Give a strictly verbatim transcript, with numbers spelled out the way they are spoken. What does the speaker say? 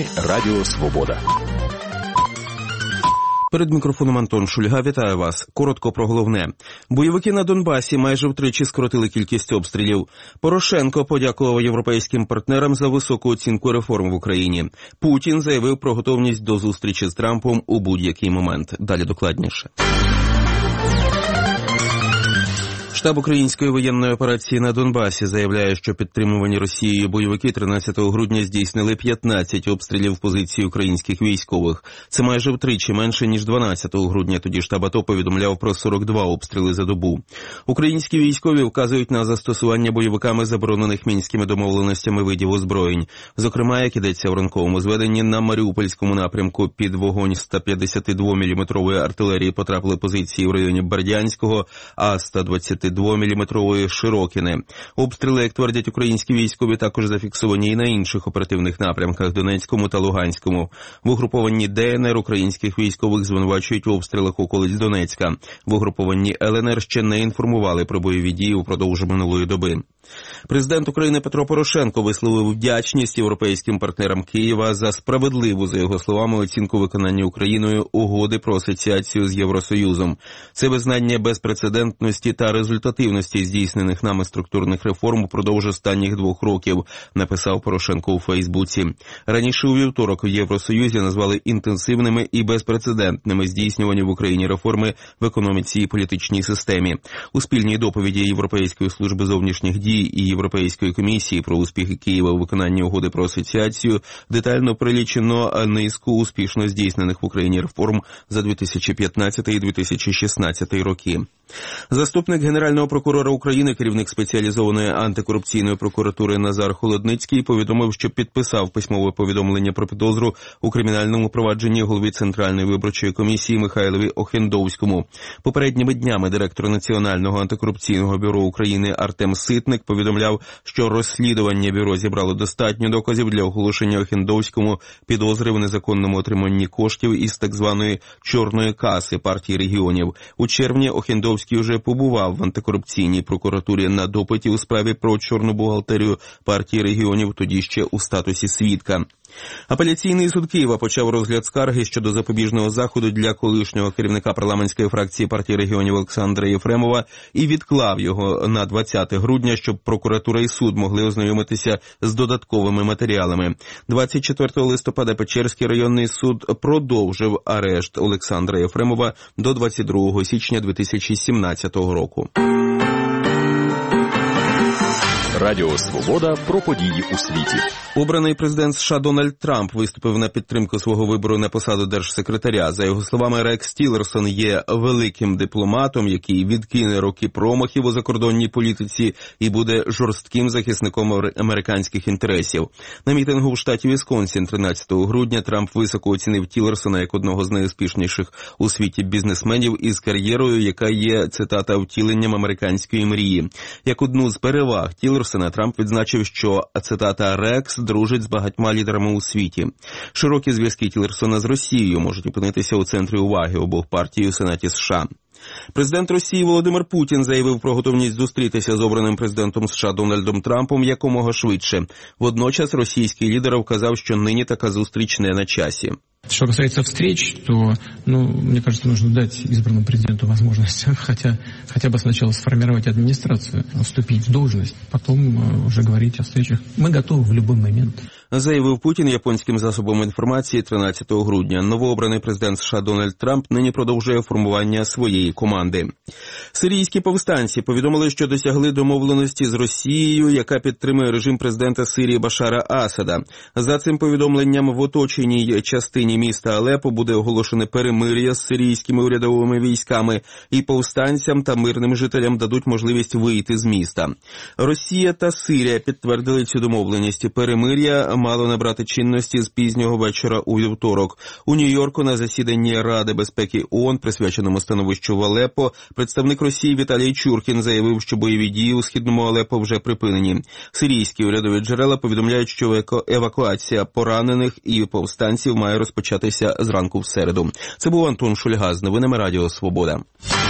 Новини Радіо Свобода. Перед мікрофоном Антон Шульга. Вітаю вас. Коротко про головне. Бойовики на Донбасі майже втричі скоротили кількість обстрілів. Порошенко подякував європейським партнерам за високу оцінку реформ в Україні. Путін заявив про готовність до зустрічі з Трампом у будь-який момент. Далі докладніше. Штаб української воєнної операції на Донбасі заявляє, що підтримувані Росією бойовики тринадцятого грудня здійснили п'ятнадцять обстрілів позицій українських військових. Це майже втричі менше, ніж дванадцятого грудня, тоді штаб АТО повідомляв про сорок два обстріли за добу. Українські військові вказують на застосування бойовиками заборонених мінськими домовленостями видів озброєнь. Зокрема, як ідеться в ранковому зведенні, на Маріупольському напрямку під вогонь ста п'ятдесятидвоміліметрової артилерії потрапили позиції в районі Бердянського, а ста двадцятидвоміліметрової Широкіне. Обстріли, як твердять українські військові, також зафіксовані і на інших оперативних напрямках – Донецькому та Луганському. В угрупованні ДНР українських військових звинувачують в обстрілах околиць Донецька. В угрупованні ЛНР ще не інформували про бойові дії упродовж минулої доби. Президент України Петро Порошенко висловив вдячність європейським партнерам Києва за справедливу, за його словами, оцінку виконання Україною угоди про асоціацію з Євросоюзом. Це визнання безпрецедентності та результативності здійснених нами структурних реформ упродовж останніх двох років, написав Порошенко у Фейсбуці. Раніше у вівторок в Євросоюзі назвали інтенсивними і безпрецедентними здійснювані в Україні реформи в економіці і політичній системі. У спільній доповіді Європейської служби зовнішніх дій і Європейської комісії про успіхи Києва у виконанні угоди про асоціацію детально перелічено низку успішно здійснених в Україні реформ за дві тисячі п'ятнадцятий - дві тисячі шістнадцятий роки. Заступник Генерального прокурора України, керівник спеціалізованої антикорупційної прокуратури Назар Холодницький повідомив, що підписав письмове повідомлення про підозру у кримінальному провадженні голові Центральної виборчої комісії Михайлові Охендовському. Попередніми днями директор Національного антикорупційного бюро України Артем Ситник повідомляв, що розслідування бюро зібрало достатньо доказів для оголошення Охендовському підозри в незаконному отриманні коштів із так званої «чорної каси» партії регіонів. У червні Охендовський вже побував в антикорупційній прокуратурі на допиті у справі про чорну бухгалтерію партії регіонів, тоді ще у статусі свідка. Апеляційний суд Києва почав розгляд скарги щодо запобіжного заходу для колишнього керівника парламентської фракції партії регіонів Олександра Єфремова і відклав його на двадцяте грудня, щоб прокуратура і суд могли ознайомитися з додатковими матеріалами. двадцять четвертого листопада Печерський районний суд продовжив арешт Олександра Єфремова до двадцять другого січня дві тисячі сімнадцятого року. Радіо Свобода про події у світі. Обраний президент США Дональд Трамп виступив на підтримку свого вибору на посаду держсекретаря. За його словами, Рекс Тіллерсон є великим дипломатом, який відкине роки промахів у закордонній політиці і буде жорстким захисником американських інтересів. На мітингу в штаті Вісконсін тринадцятого грудня Трамп високо оцінив Тіллерсона як одного з найуспішніших у світі бізнесменів із кар'єрою, яка є, цитата, втіленням американської мрії. Як одну з переваг Тіллерсона Трамп відзначив, що, цитата, «Рекс дружить з багатьма лідерами у світі». Широкі зв'язки Тіллерсона з Росією можуть опинитися у центрі уваги обох партій у Сенаті США. Президент Росії Володимир Путін заявив про готовність зустрітися з обраним президентом США Дональдом Трампом якомога швидше. Водночас російський лідер вказав, що нині така зустріч не на часі. Что касается встреч, то, ну, мне кажется, нужно дать избранному президенту возможность хотя, хотя бы сначала сформировать администрацию, вступить в должность, потом уже говорить о встречах. Мы готовы в любой момент. Заявив Путін японським засобам інформації тринадцятого грудня. Новообраний президент США Дональд Трамп нині продовжує формування своєї команди. Сирійські повстанці повідомили, що досягли домовленості з Росією, яка підтримує режим президента Сирії Башара Асада. За цим повідомленням в оточеній частині міста Алепо буде оголошене перемир'я з сирійськими урядовими військами, і повстанцям та мирним жителям дадуть можливість вийти з міста. Росія та Сирія підтвердили цю домовленість. Перемир'я мало набрати чинності з пізнього вечора у вівторок. У Нью-Йорку на засіданні Ради безпеки ООН, присвяченому становищу в Алепо, представник Росії Віталій Чуркін заявив, що бойові дії у східному Алепо вже припинені. Сирійські урядові джерела повідомляють, що евакуація поранених і повстанців має розпочатися зранку в середу. Це був Антон Шульга з новинами Радіо Свобода.